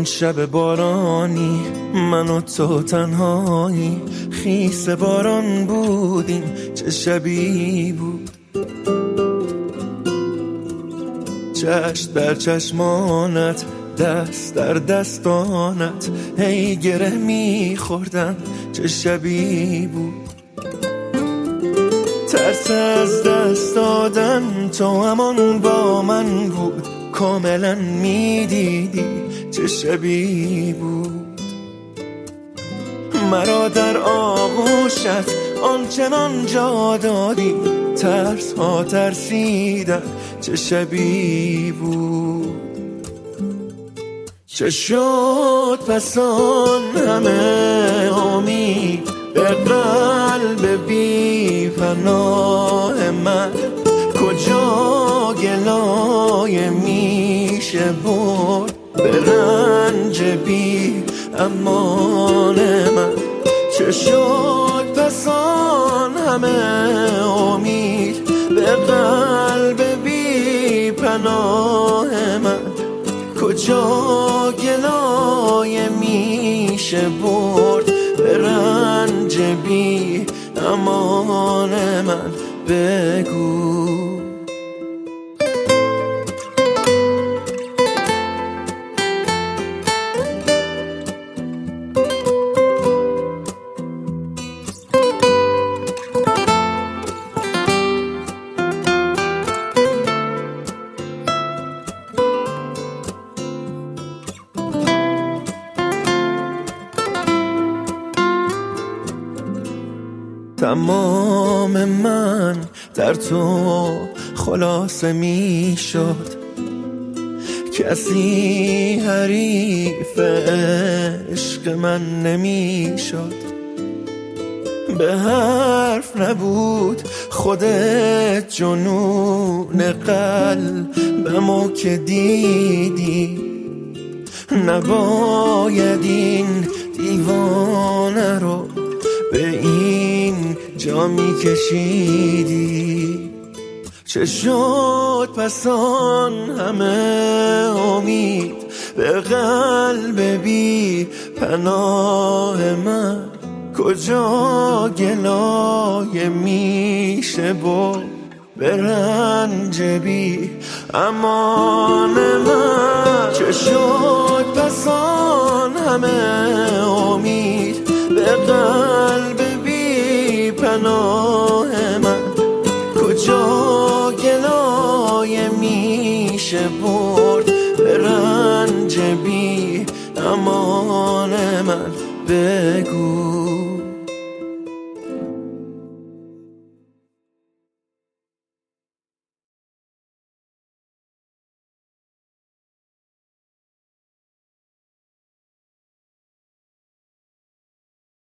شب بارانی من و تو تنهایی، خیس باران بودیم چه شبی بود. چشم در چشمانت، دست در دستانت، هی گره میخوردم چه شبی بود. ترس از دست دادن تو همان با من بود، کاملا میدیدی چه شبی بود. مرا در آغوشت آنچنان جا دادی، ترس ها ترسیدن چه شبی بود. چه شد پس آن همه امید به قلب بی پناه من، کجا گلای میشه برد به رنج بی امان من. چه شد پس آن همه امید به قلب بی پناه من، کجا گلای میشه برد به رنج بی امان من. بگو تمام من در تو خلاصه می شد، کسی حریف عشق من نمی شد. به حرف نبود خودت جنون قلبمو که دیدی، نباید این دیوانه رو به این جا می کشیدی. چه شد پس آن همه امید به قلب بی پناه من، کجا گلای میشه برد به رنج بی امان من. چه شد پس آن همه امید به قلب بی پناه من، کجا گلای میشه برد به رنج بی امان من. بگو